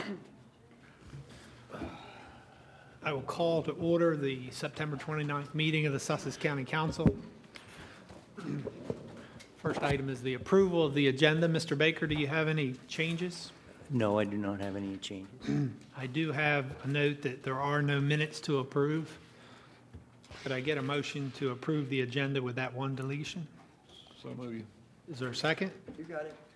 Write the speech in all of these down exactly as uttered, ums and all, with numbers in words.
I will call to order the September twenty-ninth meeting of the Sussex County Council. First item is the approval of the agenda. Mister Baker, do you have any changes? No, I do not have any changes. I do have a note that there are no minutes to approve. Could I get a motion to approve the agenda with that one deletion? So moved. Is there a second? You got it.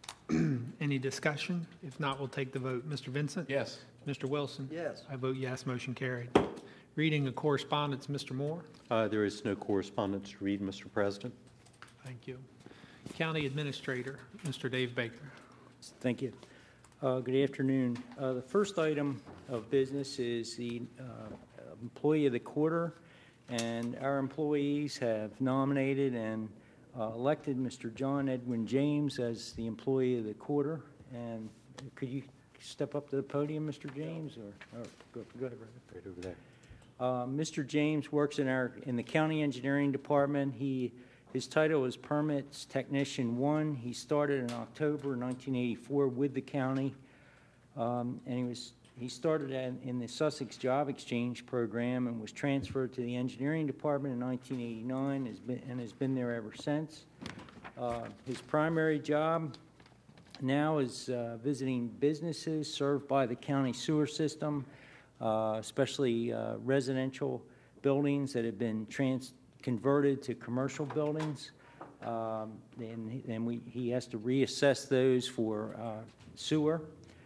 Any discussion? If not, we'll take the vote. Mister Vincent? Yes. Mister Wilson? Yes. I vote yes, motion carried. Reading of correspondence, Mister Moore? Uh, there is no correspondence to read, Mister President. Thank you. County Administrator, Mister Dave Baker. Thank you. Uh, good afternoon. Uh, the first item of business is the uh, Employee of the Quarter, and our employees have nominated and uh, elected Mister John Edwin James as the Employee of the Quarter. And could you step up to the podium, Mister James, or, or go, go ahead, Right over there. Uh, Mister James works in our in the county engineering department. He his title is Permits Technician One. He started in October nineteen eighty-four with the county, um, and he was he started at, in the Sussex Job Exchange program and was transferred to the engineering department in nineteen eighty-nine. Has been and has been there ever since. Uh, his primary job now is uh, visiting businesses served by the county sewer system. Uh, especially uh, residential buildings that have been trans- converted to commercial buildings. Um, and and we, he has to reassess those for uh, sewer.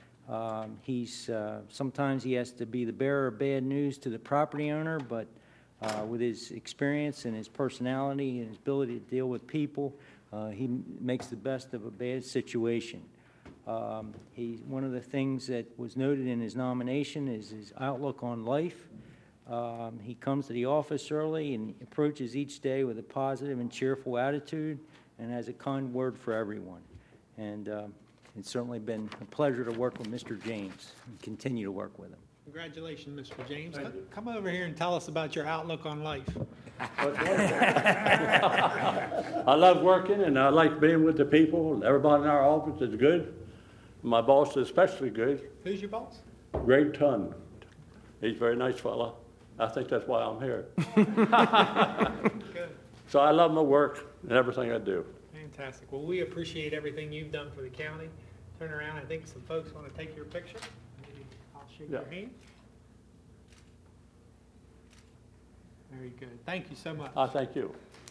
Um, he's uh, sometimes he has to be the bearer of bad news to the property owner, but uh, with his experience and his personality and his ability to deal with people, uh, he makes the best of a bad situation. Um, he, one of the things that was noted in his nomination is his outlook on life. Um, he comes to the office early and approaches each day with a positive and cheerful attitude and has a kind word for everyone. And uh, it's certainly been a pleasure to work with Mister James and continue to work with him. Congratulations, Mister James. Come, come over here and tell us about your outlook on life. I love working, and I like being with the people. Everybody in our office is good. My boss is especially good. Who's your boss? Greg Tunn. He's a very nice fella. I think that's why I'm here. Good. So I love my work and everything I do. Fantastic. Well, we appreciate everything you've done for the county. Turn around. I think some folks want to take your picture. Maybe I'll shake Yeah. your hand. Very good. Thank you so much. I thank you.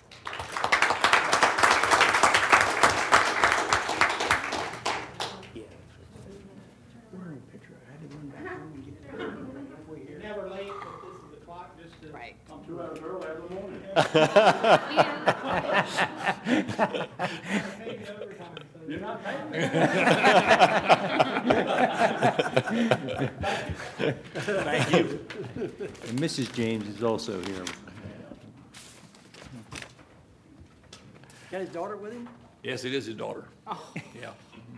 You're never late, but this is the clock just to... Right. I'm two hours early every morning. Maybe overtime, so- You're not paying me. Thank you. And Missus James is also here. Got his daughter with him? Yes, it is his daughter. Yeah.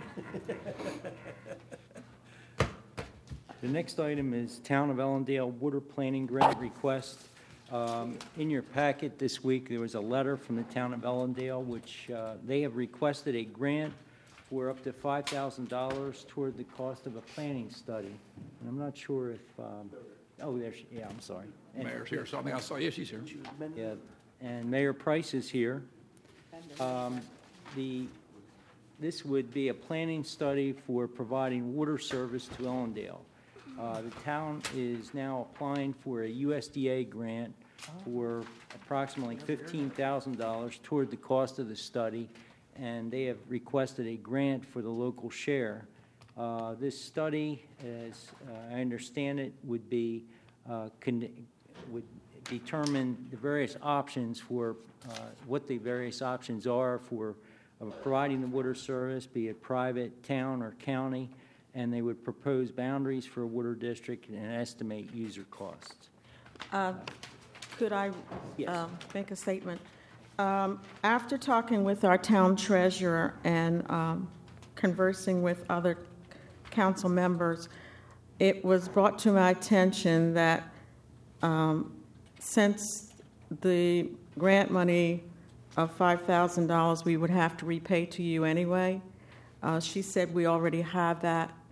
The next item is Town of Ellendale Water Planning Grant Request. Um, In your packet this week, there was a letter from the Town of Ellendale, which uh, they have requested a grant for up to five thousand dollars toward the cost of a planning study. And I'm not sure if, um, oh, there she, yeah, I'm sorry. And- Mayor's here, so I think I saw, yes, she's here. Yeah, and Mayor Price is here. Um, The, this would be a planning study for providing water service to Ellendale. Uh, The town is now applying for a U S D A grant for approximately fifteen thousand dollars toward the cost of the study, and they have requested a grant for the local share. Uh, This study, as uh, I understand it, would be, uh, con- would determine the various options for, uh, what the various options are for uh, providing the water service, be it private, town, or county, and they would propose boundaries for a water district and estimate user costs. Uh, Could I Yes. um, make a statement? Um, After talking with our town treasurer and um, conversing with other council members, it was brought to my attention that um, since the grant money of five thousand dollars we would have to repay to you anyway, uh, she said we already have that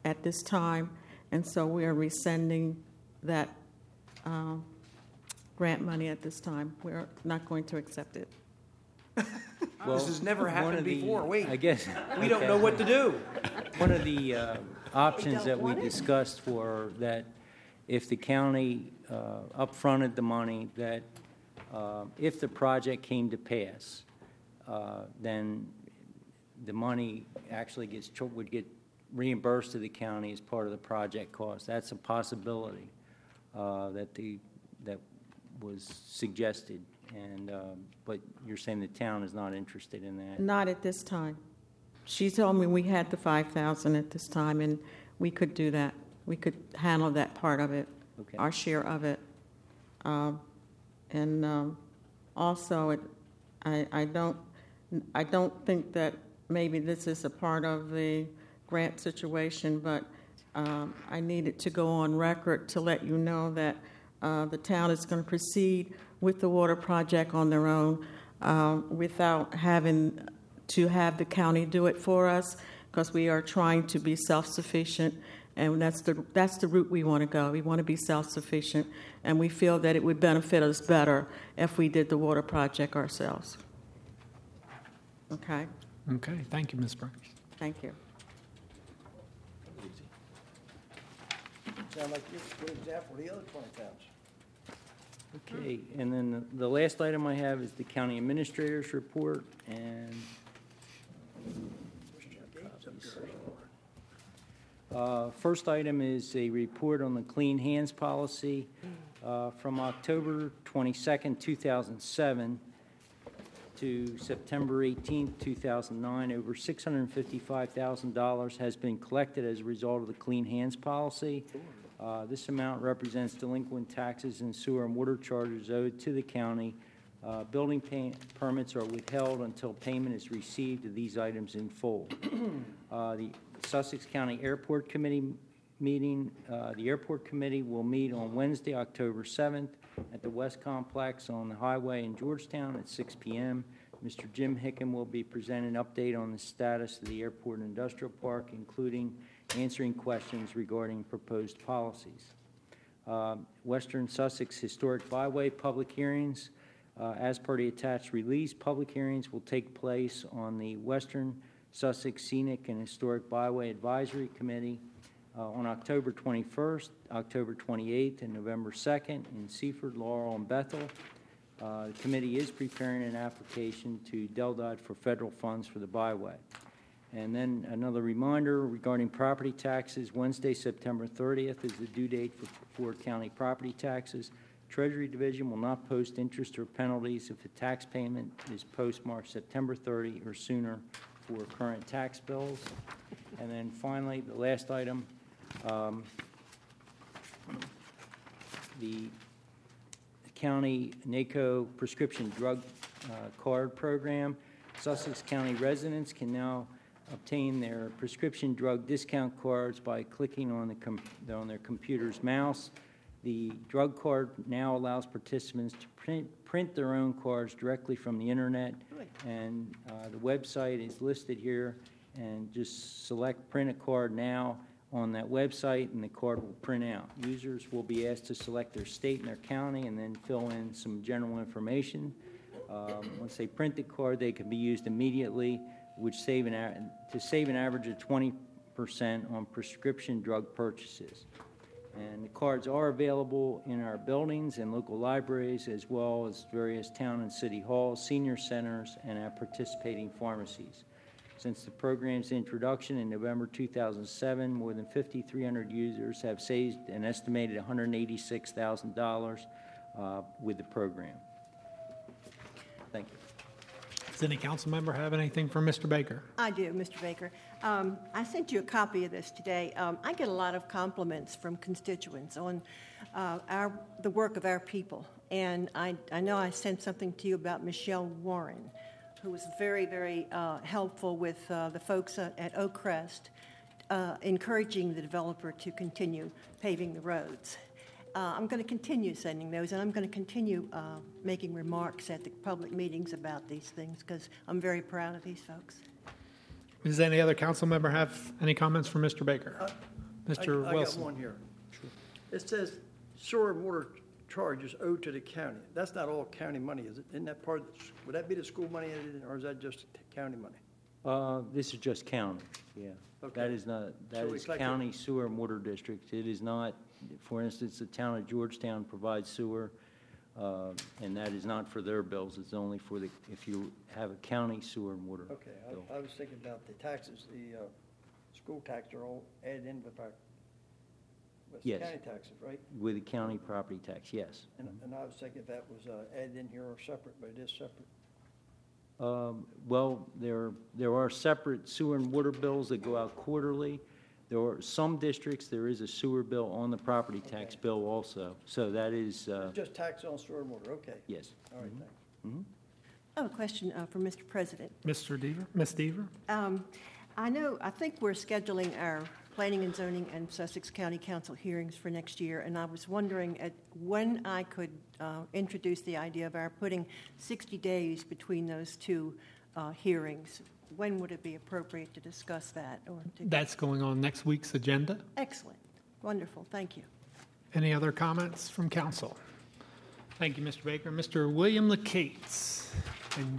at this time, and so we are rescinding that um, grant money at this time. We're not going to accept it. Well, This has never one happened of the- before. Wait. I guess. We don't okay. know what to do. One of the uh, options don't that we want it? discussed were that if the county uh, upfronted the money, that uh, if the project came to pass, uh, then the money actually gets, cho- would get reimbursed to the county as part of the project cost. That's a possibility uh, that the, that was suggested. And, um, but you're saying the town is not interested in that? Not at this time. She told me we had the five thousand at this time, and we could do that. We could handle that part of it, Okay. our share of it. Um, and um, also, it, I, I don't, I don't think that maybe this is a part of the grant situation, but um, I needed to go on record to let you know that uh, the town is going to proceed with the water project on their own um, without having to have the county do it for us, because we are trying to be self-sufficient, and that's the that's the route we want to go. We want to be self-sufficient, and we feel that it would benefit us better if we did the water project ourselves. Okay, Okay, thank you, Miz Burns. thank you. Sound like you're a good example of the other twenty towns. Okay, and then the- the last item I have is the county administrator's report, and uh, first item is a report on the Clean Hands Policy uh, from October twenty-second, two thousand seven to September eighteenth, two thousand nine. Over six hundred fifty-five thousand dollars has been collected as a result of the Clean Hands Policy. Uh, This amount represents delinquent taxes and sewer and water charges owed to the county. Uh, Building pay- permits are withheld until payment is received of these items in full. Uh, The Sussex County Airport Committee meeting, uh, the Airport Committee will meet on Wednesday, October seventh, at the West Complex on the highway in Georgetown at six p.m. Mister Jim Hicken will be presenting an update on the status of the airport and industrial park, including answering questions regarding proposed policies. Uh, Western Sussex Historic Byway public hearings. Uh, As per the attached release, public hearings will take place on the Western Sussex Scenic and Historic Byway Advisory Committee uh, on October twenty-first, October twenty-eighth, and November second in Seaford, Laurel, and Bethel. Uh, The committee is preparing an application to D E L D O T for federal funds for the byway. And then another reminder regarding property taxes. Wednesday, September thirtieth is the due date for Ford County property taxes. Treasury Division will not post interest or penalties if the tax payment is postmarked September thirtieth or sooner for current tax bills. And then finally, the last item, um, the County NACO prescription drug uh, card program. Sussex County residents can now obtain their prescription drug discount cards by clicking on the com- on their computer's mouse. The drug card now allows participants to print, print their own cards directly from the internet, and uh, the website is listed here, and just select print a card now on that website, and the card will print out. Users will be asked to select their state and their county and then fill in some general information. Um, Once they print the card, they can be used immediately, which save an, a- to save an average of twenty percent on prescription drug purchases. And the cards are available in our buildings and local libraries, as well as various town and city halls, senior centers, and at participating pharmacies. Since the program's introduction in November two thousand seven, more than five thousand three hundred users have saved an estimated one hundred eighty-six thousand dollars uh, with the program. Thank you. Does any council member have anything for Mister Baker? I do, Mister Baker. Um, I sent you a copy of this today. Um, I get a lot of compliments from constituents on uh, our the work of our people. And I, I know I sent something to you about Michelle Warren, who was very, very uh, helpful with uh, the folks at, at Oak Crest, uh, encouraging the developer to continue paving the roads. Uh, I'm going to continue sending those, and I'm going to continue uh, making remarks at the public meetings about these things, because I'm very proud of these folks. Does any other council member have any comments for Mister Baker? Uh, Mister I- I got Wilson. one here. It says sewer and water charges owed to the county. That's not all county money, is it? Isn't that part, of the s- would that be the school money, or is that just county money? Uh, This is just county, yeah. Okay. That is not, that So is it's like a- county sewer and water districts. It is not, for instance, the town of Georgetown provides sewer, uh, and that is not for their bills. It's only for the, if you have a county sewer and water Okay, bill. I, I was thinking about the taxes, the, uh, school tax are all added in with our, with the Yes. county taxes, right? With the county property tax, yes. And, and I was thinking that was, uh, added in here or separate, but it is separate. Um, Well, there, there are separate sewer and water bills that go out quarterly. There are some districts, there is a sewer bill on the property tax Okay. bill also. So that is, uh, It's just tax on sewer and water, okay. yes. All right, thanks. I have a question uh, for Mister President. Mister Deaver, Miss Deaver? Um, I know, I think we're scheduling our Planning and Zoning and Sussex County Council hearings for next year, and I was wondering at when I could uh, introduce the idea of our putting sixty days between those two uh, hearings. When would it be appropriate to discuss that? Or to... That's going on next week's agenda. Excellent. Wonderful. Thank you. Any other comments from council? Thank you, Mister Baker. Mister William LaCates. And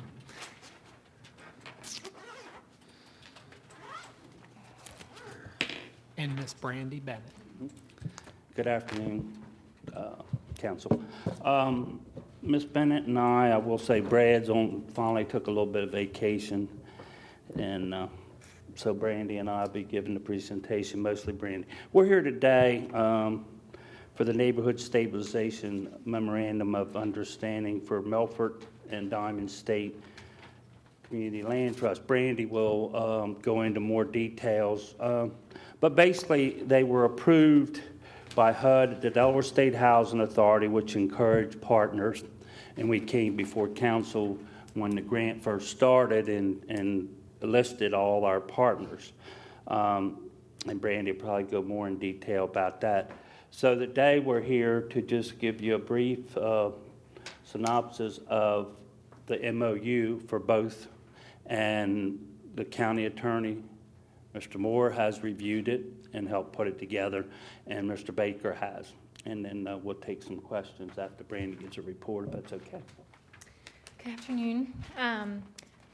and Miss Brandy Bennett. Good afternoon, uh, Council. Um, Miz Bennett and I, I will say Brad's on, finally took a little bit of vacation, and uh, so Brandy and I will be giving the presentation, mostly Brandy. We're here today um, for the Neighborhood Stabilization Memorandum of Understanding for Melfort and Diamond State Community Land Trust. Brandy will um, go into more details. Um, but basically, they were approved by H U D, the Delaware State Housing Authority, which encouraged partners. And we came before council when the grant first started and, and listed all our partners. Um, and Brandy will probably go more in detail about that. So today we're here to just give you a brief uh, synopsis of the M O U for both, and the county attorney, Mister Moore, has reviewed it and helped put it together, and Mister Baker has. And then uh, we'll take some questions after Brandy gets a report, if that's okay. Good afternoon. Um,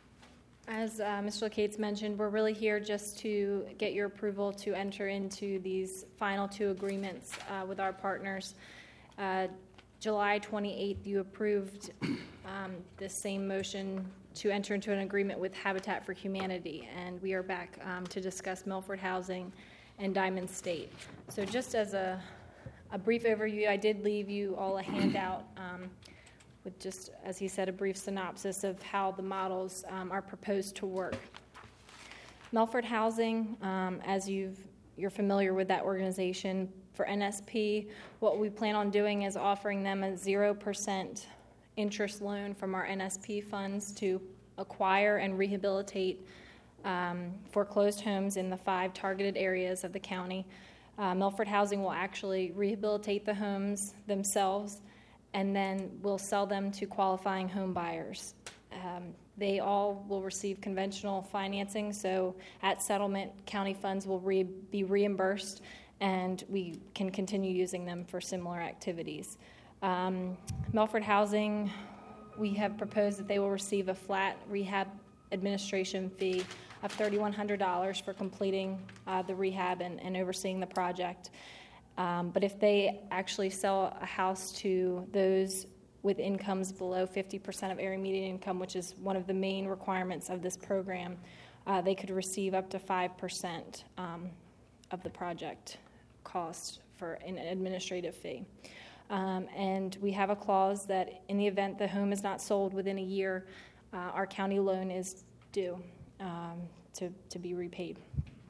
as uh, Mister LaCates mentioned, we're really here just to get your approval to enter into these final two agreements uh, with our partners. Uh, July twenty-eighth, you approved um, the same motion to enter into an agreement with Habitat for Humanity, and we are back um, to discuss Melfort Housing and Diamond State. So just as a, a brief overview, I did leave you all a handout um, with just, as he said, a brief synopsis of how the models um, are proposed to work. Melfort Housing, um, as you've, you're familiar with that organization, for N S P, what we plan on doing is offering them a zero percent interest loan from our N S P funds to acquire and rehabilitate um, foreclosed homes in the five targeted areas of the county. Uh, Melfort Housing will actually rehabilitate the homes themselves, and then we'll sell them to qualifying home buyers. Um, they all will receive conventional financing, so at settlement, county funds will re- be reimbursed, and we can continue using them for similar activities. Um, Melfort Housing, we have proposed that they will receive a flat rehab administration fee of three thousand one hundred dollars for completing uh, the rehab and, and overseeing the project. Um, but if they actually sell a house to those with incomes below fifty percent of area median income, which is one of the main requirements of this program, uh, they could receive up to five percent um, of the project cost for an administrative fee. Um, and we have a clause that in the event the home is not sold within a year, uh, our county loan is due um, to, to be repaid.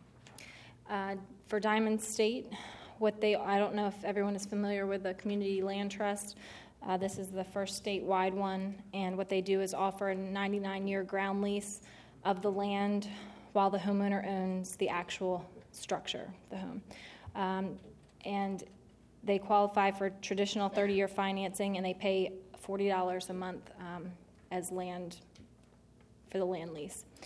Uh, for Diamond State, what they, I don't know if everyone is familiar with the Community Land Trust. Uh, this is the first statewide one, and what they do is offer a ninety-nine year ground lease of the land while the homeowner owns the actual structure, the home. Um, and they qualify for traditional thirty year financing, and they pay forty dollars a month um, as land for the land lease.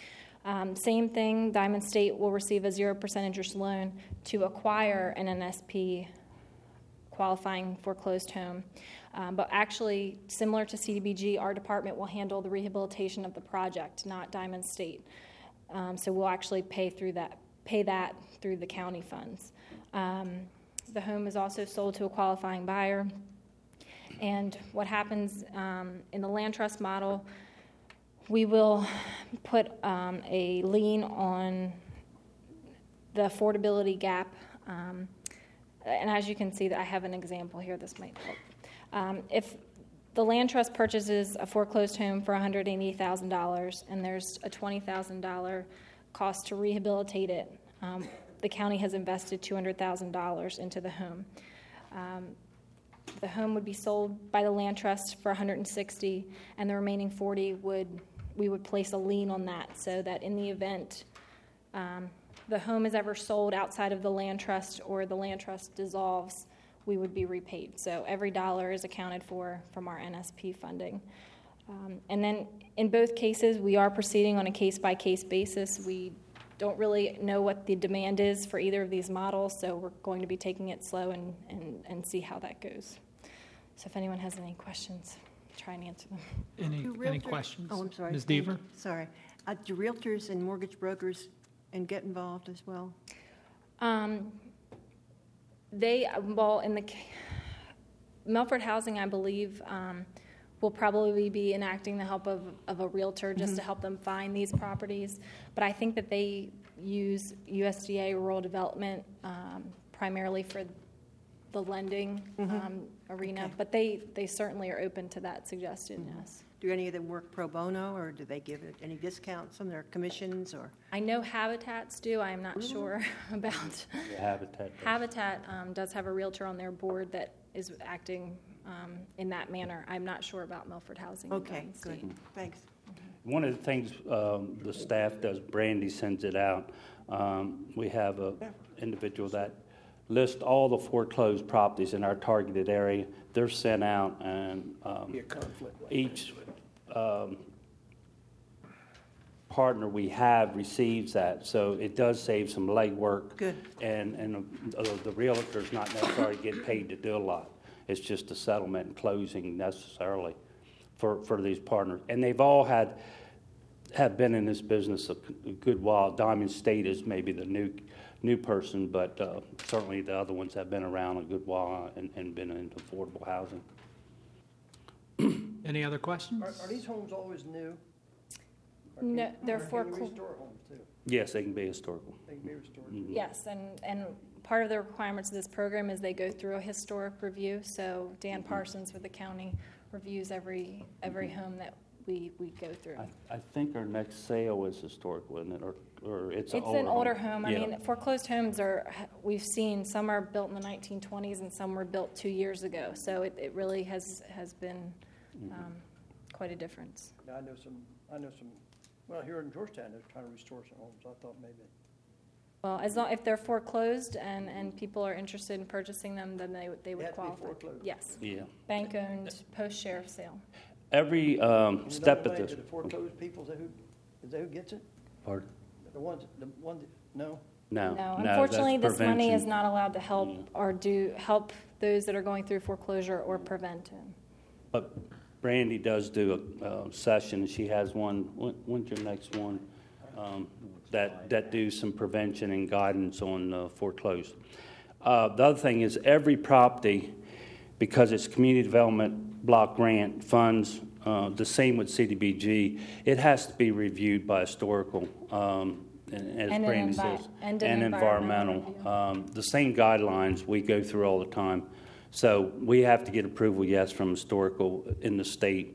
Um, same thing, Diamond State will receive a zero percent interest loan to acquire an N S P qualifying foreclosed home. Um, but actually, similar to C D B G, our department will handle the rehabilitation of the project, not Diamond State. Um, so we'll actually pay through that, pay that through the county funds. Um, the home is also sold to a qualifying buyer. And what happens um, in the land trust model, we will put um, a lien on the affordability gap. Um, and as you can see, that I have an example here. This might help. Um, if the land trust purchases a foreclosed home for one hundred eighty thousand dollars and there's a twenty thousand dollars cost to rehabilitate it, um, the county has invested two hundred thousand dollars into the home. Um, the home would be sold by the land trust for one hundred sixty thousand dollars, and the remaining forty would we would place a lien on that, so that in the event um, the home is ever sold outside of the land trust or the land trust dissolves, we would be repaid. So every dollar is accounted for from our N S P funding. Um, and then in both cases, we are proceeding on a case-by-case basis. We don't really know what the demand is for either of these models, so we're going to be taking it slow and, and, and see how that goes. So if anyone has any questions, try and answer them. Any, Do any realtors- questions? Oh, I'm sorry. Miz Thank Deaver? you. Sorry. Uh, do realtors and mortgage brokers and get involved as well? Um, they, well, in the, Milford Housing, I believe, um, will probably be enacting the help of, of a realtor just to help them find these properties. But I think that they use U S D A Rural Development um, primarily for the lending um, arena. Okay. But they, they certainly are open to that suggestion, yes. Do any of them work pro bono, or do they give it any discounts on their commissions? Or I know Habitats do. I am not sure about. The Habitat. does. Habitat um, does have a realtor on their board that is acting um, in that manner. I'm not sure about Milford Housing. and okay, Diamond good. State. Thanks. One of the things um, the staff does, Brandy sends it out. Um, we have a individual that lists all the foreclosed properties in our targeted area. They're sent out, and um, Be a conflict. each um, partner we have receives that, so it does save some legwork. Good. And and uh, the realtor's not necessarily get paid to do a lot. It's just the settlement and closing necessarily for for these partners, and they've all had have been in this business a, a good while. Diamond State is maybe the new new person, but uh, certainly the other ones have been around a good while and, and been into affordable housing. Any other questions? Are, are these homes always new? Or No, can- they're or can you foreclo- restore homes too? Yes, they can be historical. They can be restored. Mhm. Yes, and, and part of the requirements of this program is they go through a historic review. So Dan Parsons with the county reviews every every home that we, we go through. I, I think our next sale is historical, isn't it? Or, or it's an It's older an older home. I Yeah. mean, foreclosed homes are, we've seen, some are built in the nineteen twenties and some were built two years ago. So it, it really has, has been um, quite a difference. I know some, I know some, well, here in Georgetown, they're trying to restore some homes. I thought maybe. Well, as long, if they're foreclosed and, and people are interested in purchasing them, then they, would- they would have to be qualify. foreclosed. Yes. Yeah. Bank-owned, post-sheriff sale. Every um, And you step know of the this. To the foreclosed people, is that who, is that who gets it? Pardon? The ones, the one, that- no? No. No, no, unfortunately, that's this money is prevention. not allowed to help or do, help those that are going through foreclosure or prevent it. But Brandy does do a uh, session. She has one. When, when's your next one? Um, that that do some prevention and guidance on uh, foreclosed. Uh, the other thing is every property, because it's community development block grant funds. Uh, the same with C D B G. It has to be reviewed by historical, um, and, as And an Brandy envi- says, and an environmental review. Um, the same guidelines we go through all the time. So we have to get approval, yes, from historical in the state.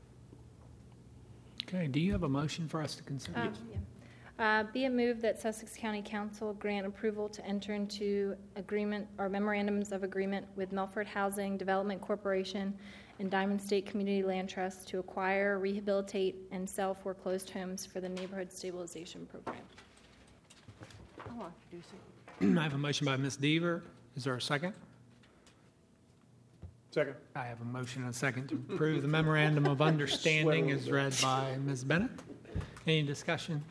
Okay, do you have a motion for us to consider? Um, yeah. Uh, Be it moved that Sussex County Council grant approval to enter into agreement or memorandums of agreement with Milford Housing Development Corporation and Diamond State Community Land Trust to acquire, rehabilitate, and sell foreclosed homes for the Neighborhood Stabilization Program. I'll introduce it. I have a motion by Miz Deaver. Is there a second? Second. I have a motion and a second to approve the memorandum of understanding as read by Miz Bennett. Any discussion?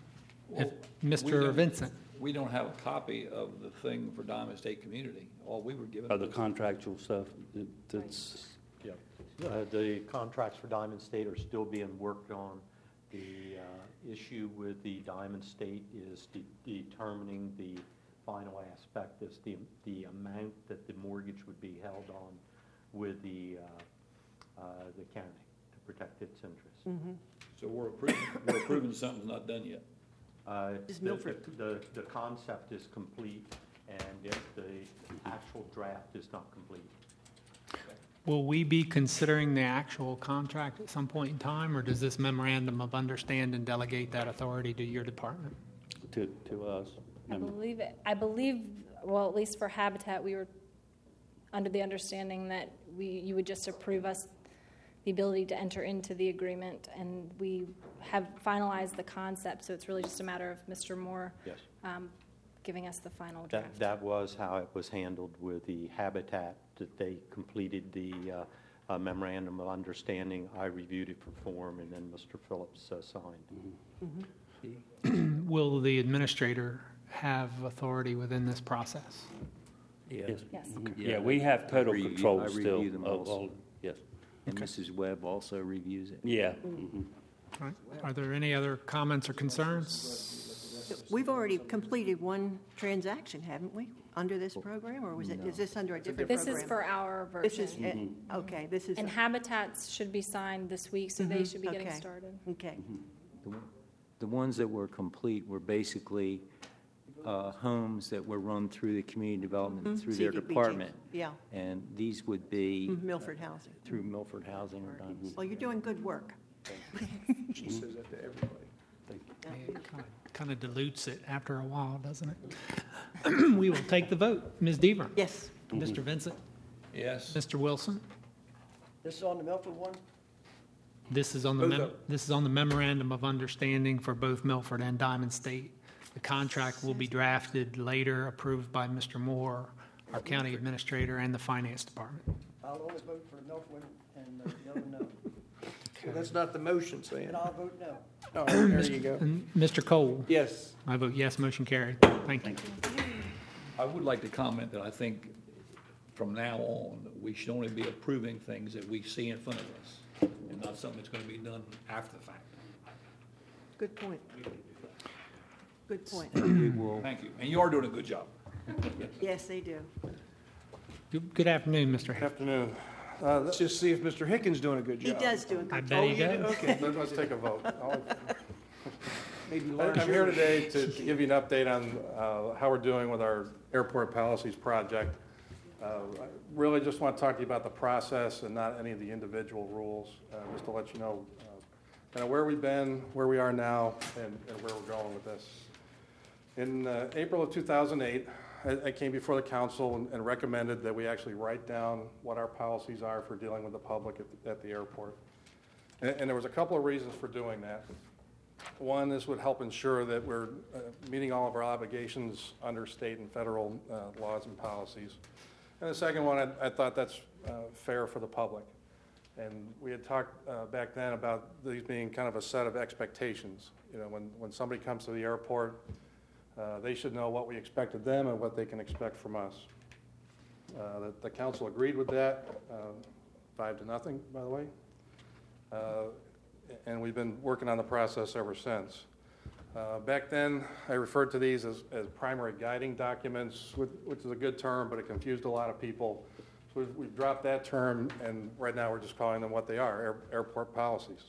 If Well, we Mister don't- Vincent, We don't have a copy of the thing for Diamond State Community. All we were given. Of the was- contractual stuff, it- that's, Yeah. Uh, The contracts for Diamond State are still being worked on. The uh, issue with the Diamond State is de- determining the final aspect, is the, the amount that the mortgage would be held on with the, uh, uh, the county to protect its interests. So we're approving, we're approving something's not done yet. Uh, Is the- Milford- The, the concept is complete, and if the actual draft is not complete. will we be considering the actual contract at some point in time, or does this memorandum of understanding delegate that authority to your department? to, to us. I believe, it- I believe, well, at least for Habitat, we were under the understanding that we, you would just approve us the ability to enter into the agreement, and we have finalized the concept, so it's really just a matter of Mister Moore Yes. um, giving us the final That, draft. that was how it was handled with the Habitat, that they completed the uh, uh, memorandum of understanding. I reviewed it for form, and then Mister Phillips uh, signed. Will the administrator have authority within this process? Yes. Yes. Yeah, we have total review- control I still review them of also. all, yes. And Missus Webb also reviews it. Yeah. mhm. All right. Are there any other comments or concerns? We've already completed one transaction, haven't we, under this program, or was it, is this under a different This program? is for our This is, version. it- okay, this is, And Habitats should be signed this week, so they should be getting okay. started. okay. The one- The ones that were complete were basically uh, homes that were run through the community development, through their C D B G. department. Yeah, And these would be Milford Housing. through Milford Housing or done. Well, you're doing good work. She says that to everybody. Kind of dilutes it after a while, doesn't it? We will take the vote. Miz Deaver? Yes, Mister Vincent? Yes. Mister Wilson? This is on the Milford one? This is on the, mem- this is on the memorandum of understanding for both Milford and Diamond State. The contract will be drafted later, approved by Mister Moore, our county administrator, and the finance department. I'll only vote for the Milford one and uh, the other no. Well, that's not the motion, Sam. And I'll vote no. All right, there you go. And Mister Cole? Yes. I vote yes, motion carried. Thank you. I would like to comment that I think from now on, we should only be approving things that we see in front of us, and not something that's going to be done after the fact. good point. Good point. We will, Thank you. And you are doing a good job. Yes, they do. Good- Good afternoon, Mister Hill. Afternoon. Uh, Let's just see if Mister Hickens doing a good He job. does do a I good bet job. he does. Okay, let- let's take a vote. I'll- Maybe I- learn. I'm here today to to give you an update on uh, how we're doing with our airport policies project. Uh, I really just want to talk to you about the process and not any of the individual rules, uh, just to let you know kind of where we've been, where we are now, and and where we're going with this. In uh, April of two thousand eight, I I came before the council and- and recommended that we actually write down what our policies are for dealing with the public at the- at the airport. And and there was a couple of reasons for doing that. One, this would help ensure that we're uh, meeting all of our obligations under state and federal uh, laws and policies. And the second one, I, I thought that's uh, fair for the public. And we had talked uh, back then about these being kind of a set of expectations. You know, when, when somebody comes to the airport, uh, they should know what we expect of them and what they can expect from us. Uh, the, the council agreed with that, uh, five to nothing, by the way. Uh, and we've been working on the process ever since. Uh, back then, I referred to these as, as primary guiding documents, which, which is a good term, but it confused a lot of people. So we've, we've dropped that term, and right now we're just calling them what they are, air, airport policies.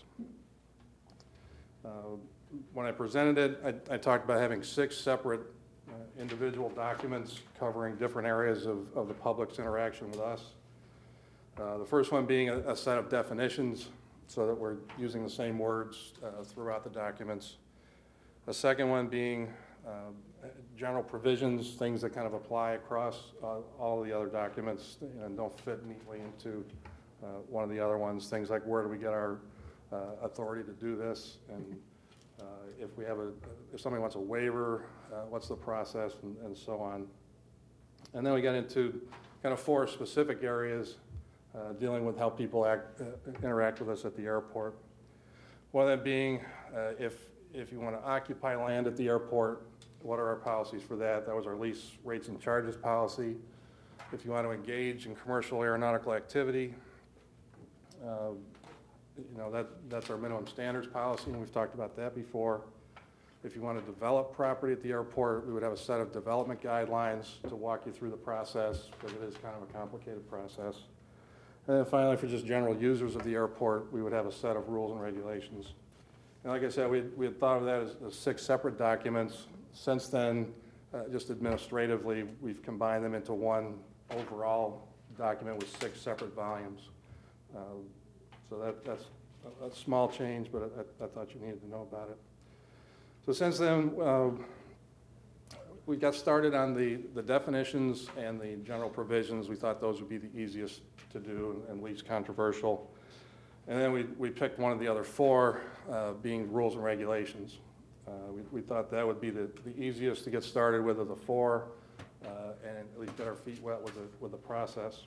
Uh, when I presented it, I, I talked about having six separate uh, individual documents covering different areas of, of the public's interaction with us. Uh, the first one being a, a set of definitions, so that we're using the same words uh, throughout the documents. The second one being uh, general provisions, things that kind of apply across uh, all the other documents and don't fit neatly into uh, one of the other ones. Things like where do we get our uh, authority to do this, and uh, if we have a, if somebody wants a waiver, uh, what's the process, and, and so on. And then we got into kind of four specific areas Uh, dealing with how people act, uh, interact with us at the airport. One of them being, uh, if if you want to occupy land at the airport, what are our policies for that? That was our lease rates and charges policy. If you want to engage in commercial aeronautical activity, uh, you know, that, that's our minimum standards policy, and we've talked about that before. If you want to develop property at the airport, we would have a set of development guidelines to walk you through the process, because it is kind of a complicated process. And then finally, for just general users of the airport, we would have a set of rules and regulations. And like I said, we, we had thought of that as, as six separate documents. Since then, uh, just administratively, we've combined them into one overall document with six separate volumes. Uh, so that, that's a, a small change, but I, I thought you needed to know about it. So since then, uh, we got started on the, the definitions and the general provisions. We thought those would be the easiest to do and, and least controversial. And then we, we picked one of the other four, uh, being rules and regulations. Uh, we, we thought that would be the, the easiest to get started with of the four, uh, and at least get our feet wet with the, with the process.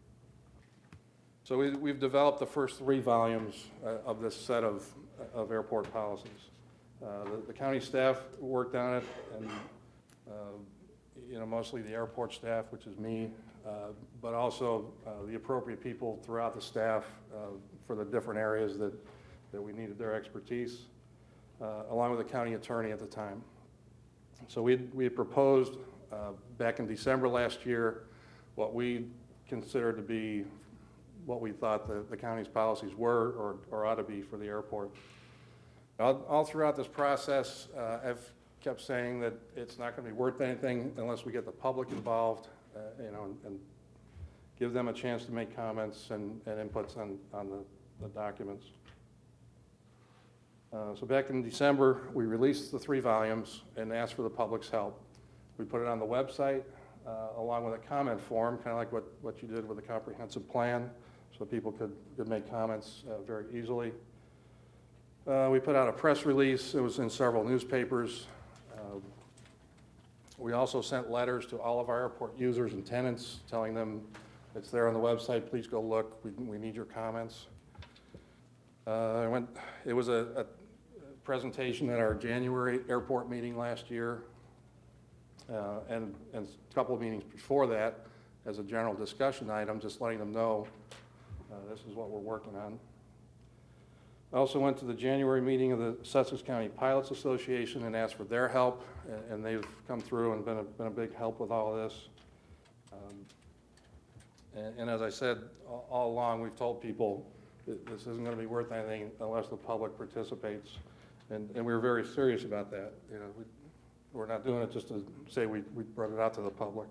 So we, we've developed the first three volumes uh, of this set of, of airport policies. Uh, the, the county staff worked on it, and uh, you know, mostly the airport staff, which is me, uh, but also uh, the appropriate people throughout the staff uh, for the different areas that, that we needed their expertise, uh, along with the county attorney at the time. So we we had proposed uh, back in December last year what we considered to be what we thought the, the county's policies were or, or ought to be for the airport. All, all throughout this process, uh, I've kept saying that it's not going to be worth anything unless we get the public involved, uh, you know, and, and give them a chance to make comments and, and inputs on, on the, the documents. Uh, so back in December, we released the three volumes and asked for the public's help. We put it on the website uh, along with a comment form, kind of like what, what you did with the comprehensive plan, so people could, could make comments uh, very easily. Uh, we put out a press release. It was in several newspapers. Uh, we also sent letters to all of our airport users and tenants telling them it's there on the website. Please go look. We, we need your comments. Uh, I went, it was a, a presentation at our January airport meeting last year, uh, and, and a couple of meetings before that as a general discussion item, just letting them know uh, this is what we're working on. I also went to the January meeting of the Sussex County Pilots Association and asked for their help, and, and they've come through and been a, been a big help with all of this. Um, and, and as I said all, all along, we've told people that this isn't going to be worth anything unless the public participates, and, and we were very serious about that. You know, we, we're not doing it just to say we, we brought it out to the public.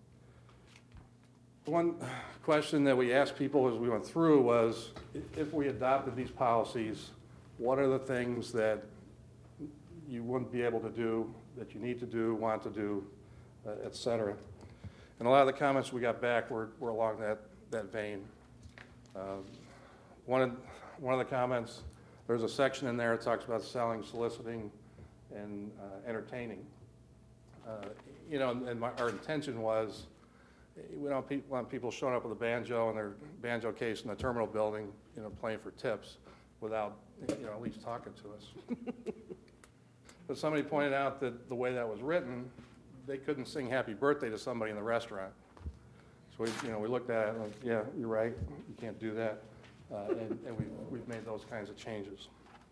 One question that we asked people as we went through was, if we adopted these policies, what are the things that you wouldn't be able to do, that you need to do, want to do, uh, et cetera? And a lot of the comments we got back were, were along that, that vein. Uh, one, of, one of the comments, there's a section in there that talks about selling, soliciting, and uh, entertaining. Uh, you know, and my, our intention was, we don't pe- want people showing up with a banjo and their banjo case in the terminal building, you know, playing for tips without, you know, at least talking to us. But somebody pointed out that the way that was written, they couldn't sing happy birthday to somebody in the restaurant. So we, you know, we looked at it and like, yeah, you're right, you can't do that. Uh, and and we've, we've made those kinds of changes.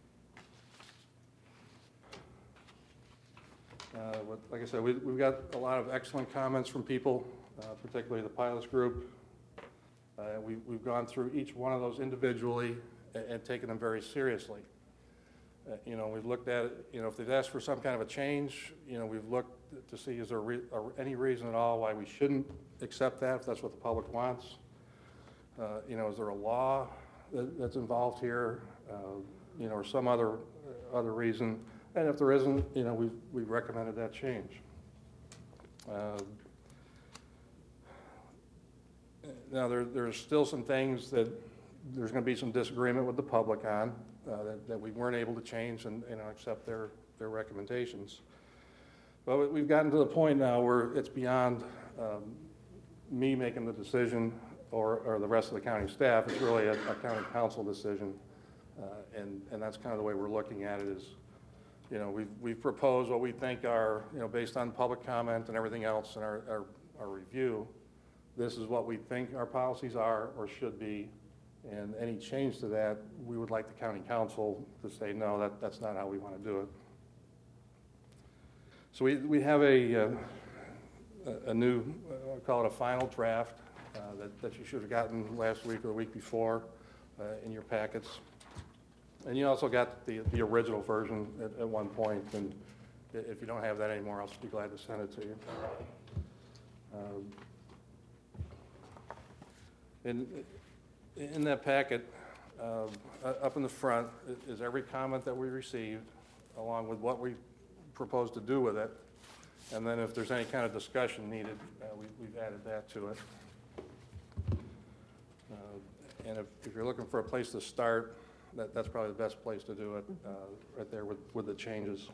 Uh, but like I said, we, we've got a lot of excellent comments from people. Uh, particularly the pilots group. Uh, we, we've gone through each one of those individually and, and taken them very seriously. Uh, you know, we've looked at it, you know, if they've asked for some kind of a change, you know, we've looked to see is there re- or any reason at all why we shouldn't accept that if that's what the public wants. Uh, you know, is there a law that, that's involved here, uh, you know, or some other uh, other reason? And if there isn't, you know, we've, we've recommended that change. Uh, Now, there, there's still some things that there's going to be some disagreement with the public on uh, that, that we weren't able to change and, and accept their, their recommendations. But we've gotten to the point now where it's beyond um, me making the decision or, or the rest of the county staff. It's really a, a county council decision, uh, and, and that's kind of the way we're looking at it is, you know, we've, we've proposed what we think are, you know, based on public comment and everything else in our, our, our review, this is what we think our policies are or should be, and any change to that, we would like the county council to say, no, that, that's not how we want to do it. So we, we have a, uh, a new, uh, I'll call it a final draft uh, that, that you should have gotten last week or the week before uh, in your packets. And you also got the, the original version at, at one point, and if you don't have that anymore, I'll be glad to send it to you. Um, in, in that packet, uh, up in the front is every comment that we received, along with what we propose to do with it. And then if there's any kind of discussion needed, uh, we, we've added that to it. Uh, and if, if you're looking for a place to start, that, that's probably the best place to do it, uh, right there with, with the changes.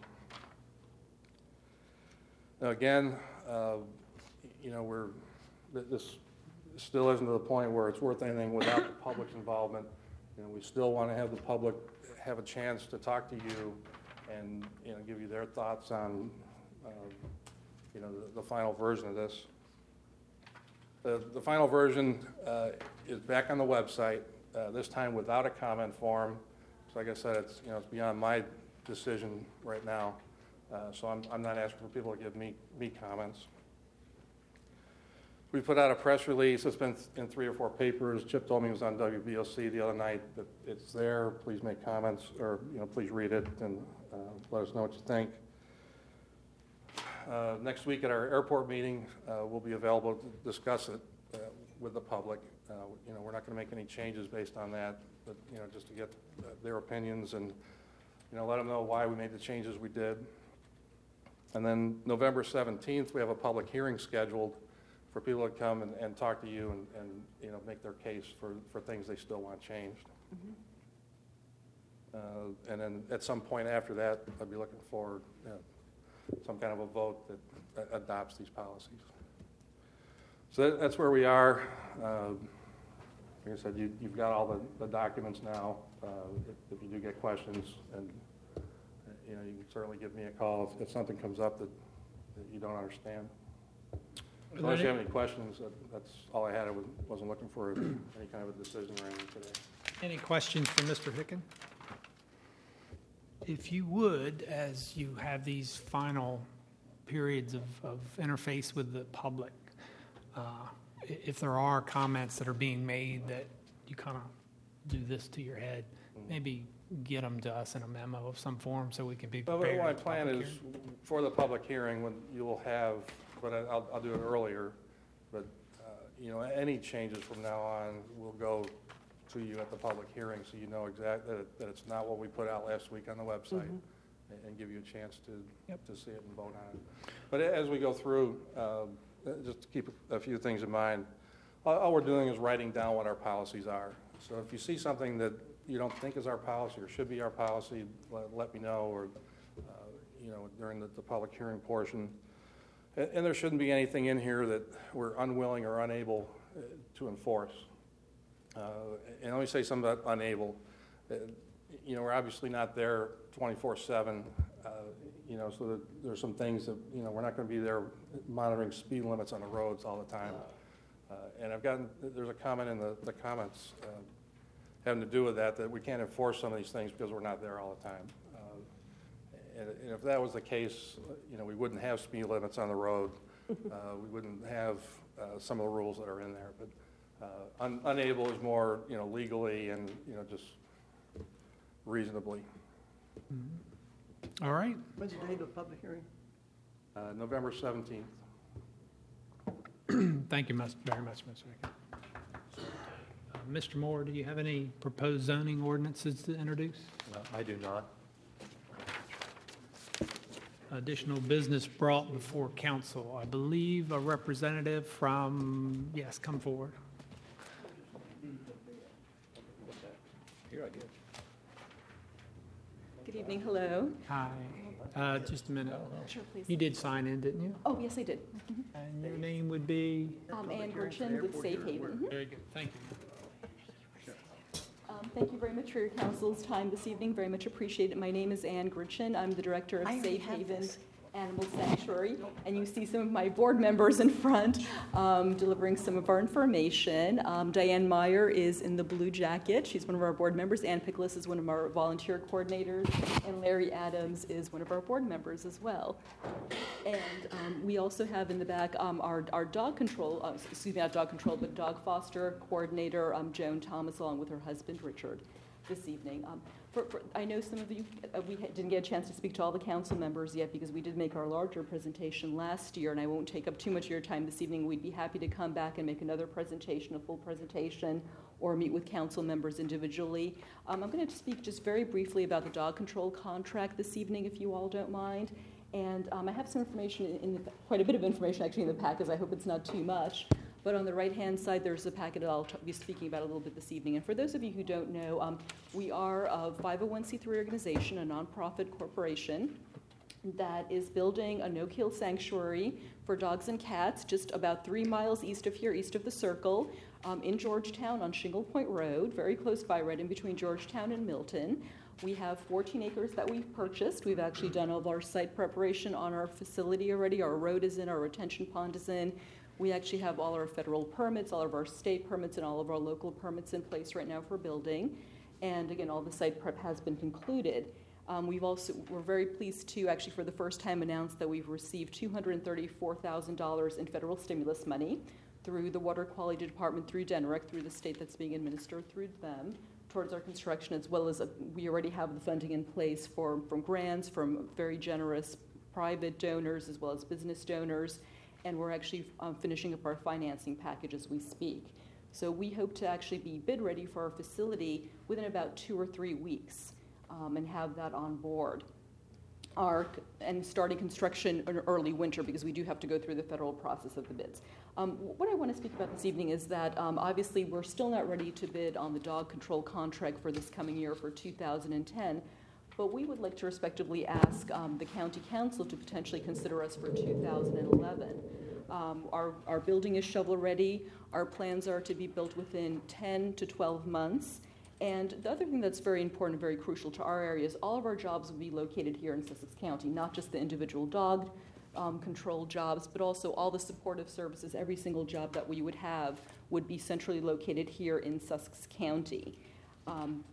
Now again, uh, you know, we're, this still isn't to the point where it's worth anything without the public's involvement. You know, we still want to have the public have a chance to talk to you and, you know, give you their thoughts on, uh, you know, the, the final version of this. The, the final version uh, is back on the website, uh, this time without a comment form. So like I said, it's, you know, it's beyond my decision right now. Uh, so I'm, I'm not asking for people to give me, me comments. We put out a press release. It's been in three or four papers. Chip told me it was on W B O C the other night, but it's there. Please make comments, or, you know, please read it and uh, let us know what you think. Uh, next week at our airport meeting, uh, we'll be available to discuss it uh, with the public. Uh, you know, we're not going to make any changes based on that, but, you know, just to get uh, their opinions and, you know, let them know why we made the changes we did. And then November seventeenth, we have a public hearing scheduled for people to come and, and talk to you and, and, you know, make their case for, for things they still want changed. Mm-hmm. uh, and then at some point after that, I'll be looking for, you know, some kind of a vote that uh, adopts these policies. So that, that's where we are. Uh, like I said, you, you've got all the, the documents now. Uh, if, if you do get questions, and uh, you know, you can certainly give me a call if, if something comes up that, that you don't understand. Unless you have any questions, that, that's all I had. I wasn't looking for any kind of a decision or anything today. Any questions for Mister Hicken? If you would, as you have these final periods of, of interface with the public, uh, if there are comments that are being made that you kind of do this to your head, mm-hmm. maybe get them to us in a memo of some form so we can be prepared. Well, my plan is hearing. For the public hearing, when you will have, but I'll, I'll do it earlier, but uh, you know, any changes from now on will go to you at the public hearing, so you know exactly that, that it's not what we put out last week on the website, mm-hmm. and, and give you a chance to yep. to see it and vote on it. But as we go through, um, just to keep a few things in mind, all, all we're doing is writing down what our policies are. So if you see something that you don't think is our policy or should be our policy, let, let me know, or uh, you know, during the, the public hearing portion. And, and there shouldn't be anything in here that we're unwilling or unable uh, to enforce. Uh, and let me say something about unable. Uh, you know, we're obviously not there twenty-four seven. Uh, you know, so that there's some things that, you know, we're not going to be there monitoring speed limits on the roads all the time. Uh, and I've gotten, there's a comment in the, the comments uh, having to do with that, that we can't enforce some of these things because we're not there all the time. Uh, and, and if that was the case, you know, we wouldn't have speed limits on the road. Uh, we wouldn't have uh, some of the rules that are in there. But Uh, un- unable is more, you know, legally and, you know, just reasonably. Mm-hmm. All right. When's the date of the public hearing? Uh, November seventeenth. Thank you much, very much, Mister Hicken. Uh, Mister Moore, do you have any proposed zoning ordinances to introduce? Uh, I do not. Additional business brought before council. I believe a representative from, yes, come forward. Here I get. Good evening, hello. Hi. Uh, just a minute. Sure, please. You did sign in, didn't you? Oh, yes, I did. Mm-hmm. And your name would be? Um, Ann Gertchen with Safe Haven. Mm-hmm. Very good, thank you. Um, Um, Thank you very much for your council's time this evening. Very much appreciate it. My name is Ann Gritchen. I'm the director of I already Safe have Haven this. Animal Sanctuary, and you see some of my board members in front um, delivering some of our information. Um, Diane Meyer is in the blue jacket. She's one of our board members. Ann Pickles is one of our volunteer coordinators, and Larry Adams is one of our board members as well. And um, we also have in the back um, our, our dog control, uh, excuse me, not dog control, but dog foster coordinator, um, Joan Thomas, along with her husband, Richard, this evening. Um, For, for, I know some of you, uh, we ha- didn't get a chance to speak to all the council members yet because we did make our larger presentation last year, and I won't take up too much of your time this evening. We'd be happy to come back and make another presentation, a full presentation, or meet with council members individually. Um, I'm going to speak just very briefly about the dog control contract this evening, if you all don't mind. And um, I have some information, in, in the, quite a bit of information actually in the packet, I hope it's not too much. But on the right-hand side, there's a packet that I'll t- be speaking about a little bit this evening. And for those of you who don't know, um, we are a five oh one c three organization, a nonprofit corporation that is building a no-kill sanctuary for dogs and cats just about three miles east of here, east of the Circle, um, in Georgetown on Shingle Point Road, very close by, right in between Georgetown and Milton. We have fourteen acres that we've purchased. We've actually done all of our site preparation on our facility already. Our road is in, our retention pond is in. We actually have all our federal permits, all of our state permits, and all of our local permits in place right now for building. And again, all the site prep has been concluded. Um, we've also, we're very pleased to actually for the first time announce that we've received two hundred thirty-four thousand dollars in federal stimulus money through the Water Quality Department, through D N R E C, through the state that's being administered through them, towards our construction, as well as a, we already have the funding in place for, from grants, from very generous private donors, as well as business donors. And we're actually um, finishing up our financing package as we speak. So we hope to actually be bid ready for our facility within about two or three weeks um, and have that on board. Our, and starting construction in early winter because we do have to go through the federal process of the bids. Um, what I want to speak about this evening is that um, obviously we're still not ready to bid on the dog control contract for this coming year for two thousand ten. But we would like to respectively ask um, the county council to potentially consider us for two thousand eleven. Um, our, our building is shovel ready. Our plans are to be built within ten to twelve months. And the other thing that's very important and very crucial to our area is all of our jobs will be located here in Sussex County, not just the individual dog um, control jobs, but also all the supportive services. Every single job that we would have would be centrally located here in Sussex County. Um,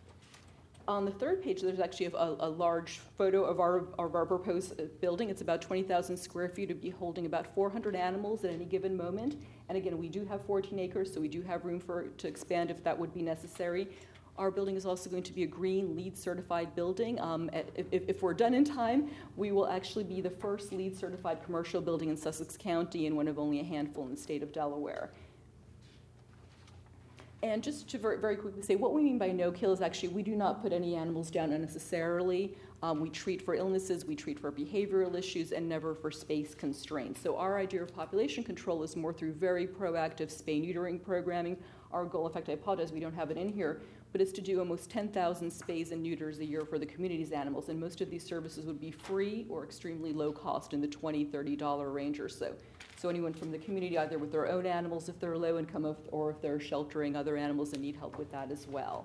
On the third page, there's actually a, a large photo of our, of our proposed building. It's about twenty thousand square feet. It would be holding about four hundred animals at any given moment. And again, we do have fourteen acres, so we do have room for to expand if that would be necessary. Our building is also going to be a green LEED certified building. Um, if, if we're done in time, we will actually be the first LEED certified commercial building in Sussex County and one of only a handful in the state of Delaware. And just to very, very quickly say, what we mean by no-kill is actually we do not put any animals down unnecessarily. Um, we treat for illnesses, we treat for behavioral issues, and never for space constraints. So our idea of population control is more through very proactive spay-neutering programming. Our goal, in fact, I apologize, we don't have it in here, but it's to do almost ten thousand spays and neuters a year for the community's animals. And most of these services would be free or extremely low cost in the twenty dollars, thirty dollars range or so. So anyone from the community, either with their own animals if they're low income, or if they're sheltering other animals and need help with that as well.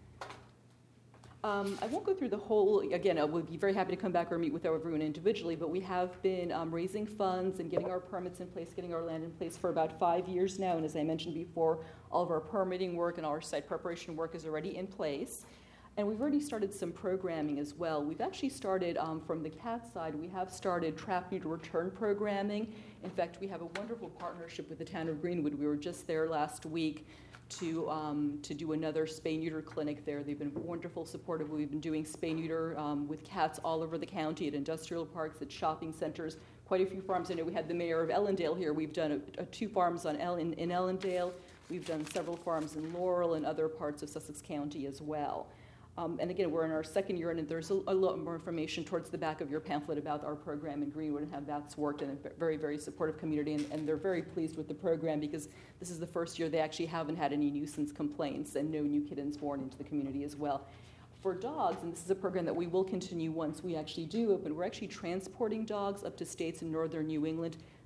Um, I won't go through the whole, again, I would be very happy to come back or meet with everyone individually, but we have been um, raising funds and getting our permits in place, getting our land in place for about five years now. And as I mentioned before, all of our permitting work and all our site preparation work is already in place. And we've already started some programming as well. We've actually started, um, from the cat side, we have started trap neuter return programming. In fact, we have a wonderful partnership with the town of Greenwood. We were just there last week to um, to do another spay-neuter clinic there. They've been wonderful, supportive. We've been doing spay-neuter um, with cats all over the county, at industrial parks, at shopping centers, quite a few farms. I know we had the mayor of Ellendale here. We've done a, a two farms on El- in, in Ellendale. We've done several farms in Laurel and other parts of Sussex County as well. Um, and again, we're in our second year, and there's a, a lot more information towards the back of your pamphlet about our program in Greenwood and how that's worked, and a very, very supportive community, and, and they're very pleased with the program because this is the first year they actually haven't had any nuisance complaints and no new kittens born into the community as well. For dogs, and this is a program that we will continue once we actually do open, we're actually transporting dogs up to states in northern New England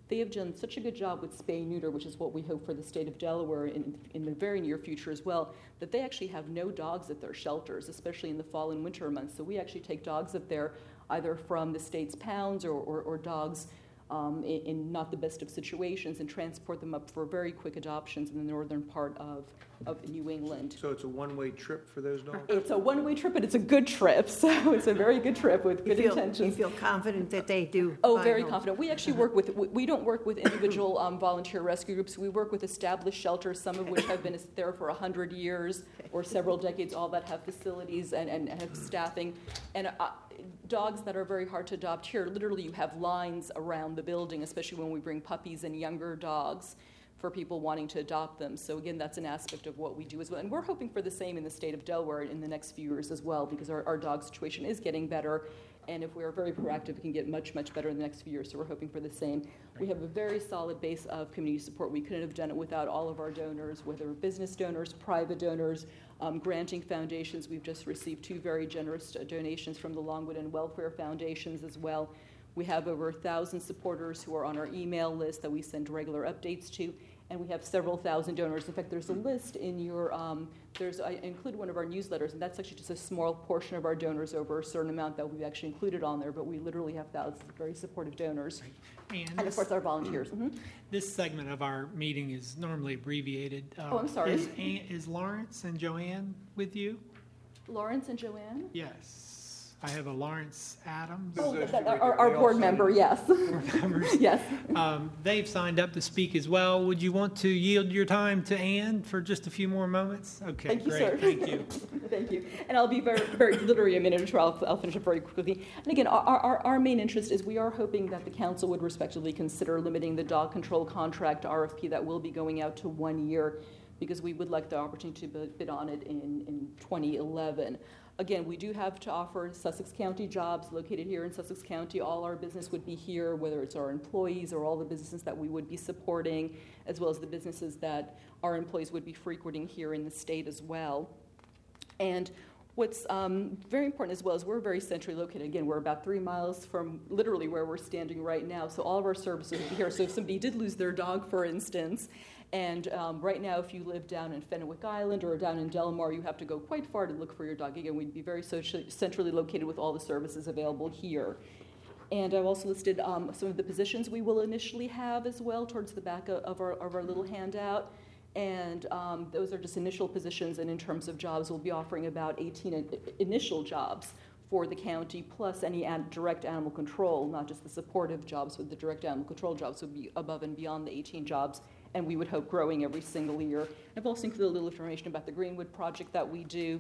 They have done such a good job with spay neuter, which is what we hope for the state of Delaware in, in the very near future as well, that they actually have no dogs at their shelters, especially in the fall and winter months. So we actually take dogs up there either from the state's pounds or, or, or dogs um, in, in not the best of situations and transport them up for very quick adoptions in the northern part of, of New England. So it's a one-way trip for those dogs? It's a one-way trip, but it's a good trip. So it's a very good trip with good you feel, intentions. You feel confident that they do? Oh, find very homes. confident. We actually work with, we we don't work with individual um, volunteer rescue groups. We work with established shelters, some of which have been there for one hundred years or several decades, all that have facilities and, and have staffing. And uh, dogs that are very hard to adopt here, literally you have lines around the building, especially when we bring puppies and younger dogs for people wanting to adopt them. So again, that's an aspect of what we do as well. And we're hoping for the same in the state of Delaware in the next few years as well, because our, our dog situation is getting better. And if we are very proactive, we can get much, much better in the next few years. So we're hoping for the same. We have a very solid base of community support. We couldn't have done it without all of our donors, whether business donors, private donors, um, granting foundations. We've just received two very generous donations from the Longwood and Welfare Foundations as well. We have over one thousand supporters who are on our email list that we send regular updates to, and we have several thousand donors. In fact, there's a list in your, um, there's, I included one of our newsletters, and that's actually just a small portion of our donors over a certain amount that we've actually included on there, but we literally have thousands of very supportive donors. And, And of course, our volunteers. Mhm. This segment of our meeting is normally abbreviated. Uh, Oh, I'm sorry. Is, Ann- is Lawrence and Joanne with you? Lawrence and Joanne? Yes. I have a Lawrence Adams. Oh, that- that- our, our board member, yes. members. Yes. Um, they've signed up to speak as well. Would you want to yield your time to Ann for just a few more moments? Okay, Thank you, great. sir. Thank you. Thank you. And I'll be very, very, literally a minute or two. I'll, I'll finish up very quickly. And again, our, our, our main interest is we are hoping that the council would respectively consider limiting the dog control contract R F P that will be going out to one year, because we would like the opportunity to bid on it in, in twenty eleven. Again, we do have to offer Sussex County jobs located here in Sussex County. All our business would be here, whether it's our employees or all the businesses that we would be supporting, as well as the businesses that our employees would be frequenting here in the state as well. And what's um, very important as well is we're very centrally located. Again, we're about three miles from literally where we're standing right now, so all of our services would be here. So if somebody did lose their dog, for instance, and um, right now, if you live down in Fenwick Island or down in Delamar, you have to go quite far to look for your dog. Again, we'd be very socially, centrally located with all the services available here. And I've also listed um, some of the positions we will initially have as well towards the back of, of, our, of our little handout. And um, those are just initial positions, and in terms of jobs, we'll be offering about eighteen in- initial jobs for the county, plus any ad- direct animal control, not just the supportive jobs, but the direct animal control jobs would be above and beyond the eighteen jobs. And we would hope growing every single year. I've also included a little information about the Greenwood project that we do.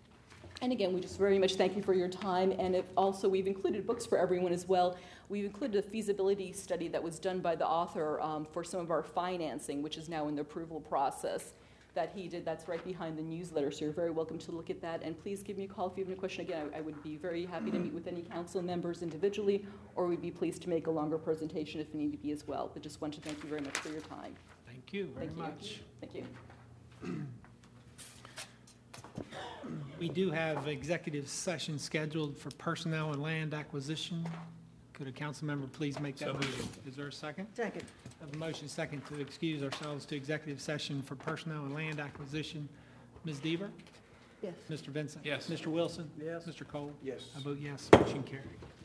And again, we just very much thank you for your time. And if also, we've included books for everyone as well. We've included a feasibility study that was done by the author um, for some of our financing, which is now in the approval process that he did. That's right behind the newsletter, so you're very welcome to look at that. And please give me a call if you have any question. Again, I, I would be very happy to meet with any council members individually, or we'd be pleased to make a longer presentation if need to be as well. But just want to thank you very much for your time. Thank you very Thank you. much. Thank you. We do have executive session scheduled for personnel and land acquisition. Could a council member please make that So motion? Is there a second? Second. I have a motion second to excuse ourselves to executive session for personnel and land acquisition. Miz Deaver? Yes. Mister Vincent? Yes. Mister Wilson? Yes. Mister Cole? Yes. I vote yes. Motion carried.